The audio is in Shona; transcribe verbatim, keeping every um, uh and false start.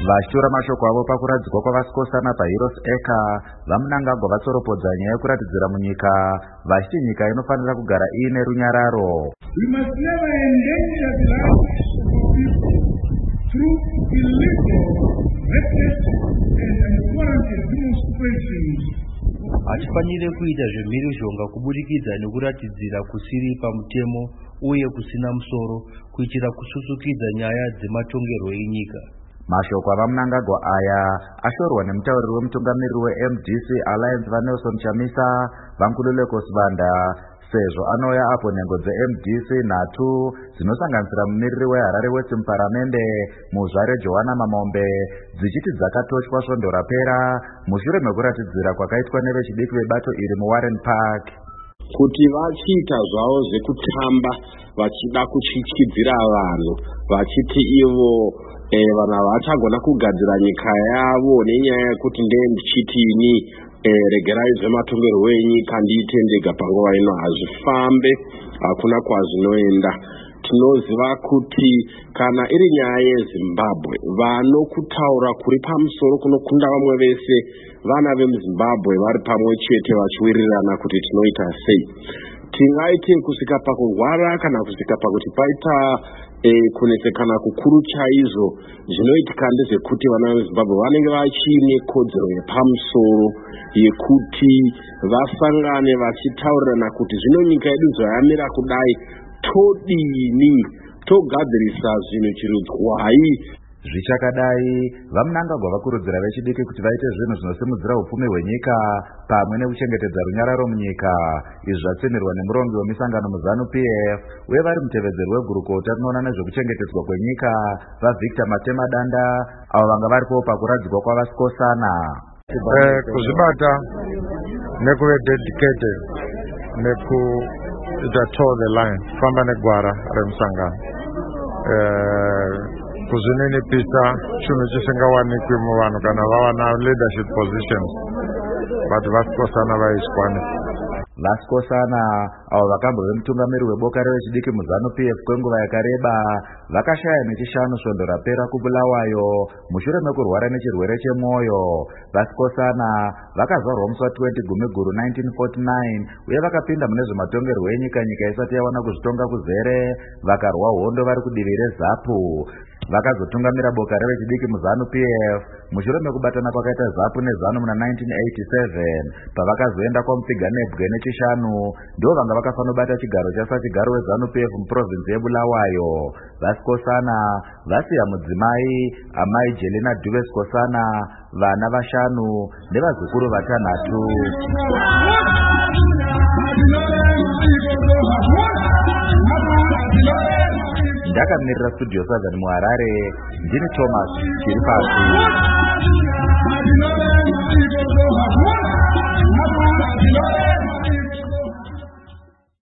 Vachitora mashoko avo pakuradzikwa kwavasikosana paHeroes Acre, vaMnangagwa vatsoropodza nyaya yekuratidzira munyika vachiti nyika inofanira kugara iine runyararo. We must never endanger the lives of people through illegal, reckless, and unwarranted demonstrations. Hatifanire kuita zvemhirizhonga kubudikidza nekuratidzira kusiri pamutemo uye kusina musoro kuitira kususukidza nyaya dzematongerwo enyika. Mashoko avaMnangagwa aya ashorwa nemutauriri wemutungamiriri weM D C Alliance vaNelson Chamisa vaNkululeko Sibanda, sezvo anouya apo nhengo dzeM D C nhatu dzinosanganisira mumiriri weHarare West muparamende muzvare Johanna Mamombe dzichiti dzakatotywa svondo rapera mushure mekuratidzira kwakaitwa nevechidiki vebato iri muWarren Park. Kuti vachiita zvavo zvekutamba vachida kutyityidzira vanhu vachiti ivo eh, vana vachagona kugadzira nyika yavo nenyaya yekuti ndendichitini eh, regerai zvematongerwo enyika ndiite ndega panguva ino hazvifambe, hakuna kwazvinoenda. Tinoziva kuti kana iri nyaya yeZimbabwe vanokutaura kuri pamusoro kunokunda vamwe vese vana vemuZimbabwe vari pamwe chete vachiwirirana kuti tinoita sei. Tingaite kusvika pakurwara kana kusvika pakuti paita e, kunesekana kukuru chaizvo, zvinoitika ndezvekuti vana veZimbabwe vanenge vachiine kodzero yepamusoro yekuti vasangane vachitaurirana kuti zvino nyika yedu zvayamira kudai todini, togadzirisa zvinhu chirudzwai. Zvichakadai, vaMnangagwa vakurudzira vechidiki kuti vaite zvinhu zvinosimudzira upfumi hwenyika pamwe nekuchengetedza runyararo munyika. Izvi zvatsinirwa nemurongi wemisangano muZANU P F uye vari mutevedzeri wegurukota rinoona nezvekuchengetedzwa kwenyika vaVictor Matema Danda, avo vanga varipo pakuradzikwa kwavasikosana. Eh, kuzvibata nekuve dedicated nekuita toe the line kufamba negwara remusangano, eh, kuzvininipisa chinhu chisingawanikwi muvanhu kana vawana leadership positions, but vasikosana vaiswani. Vasikosana avo vakambove mutungamiri weboka revechidiki muZANU P F kwenguva yakareba vakashaya nechishanu svondo rapera kuBulawayo mushure mekurwara nechirwere chemwoyo. Vasikosana vakazvarwa musi wa20 Gumiguru nineteen forty-nine uye vakapinda mune zvematongerwo enyika nyika isati yawana kuzvitonga kuzere, vakarwa hondo vari kudivi reZAPU. Vakazotungamira boka revechidiki muZANU P F mushure mekubatana kwakaita ZAPU neZANU muna nineteen eighty-seven pavakazoenda kwaMupfiganebwe nechishanu ndo vanga vakafanobata chigaro chasachigaro weZANU P F muprovinsi yeBulawayo. Vasikosana vasiya mudzimai amai Jelena Dube Sikosana, vana vashanu nevazukuru vatanhatu. Ndakamirira Studio seven muHarare, ndini Thomas Chiripasi.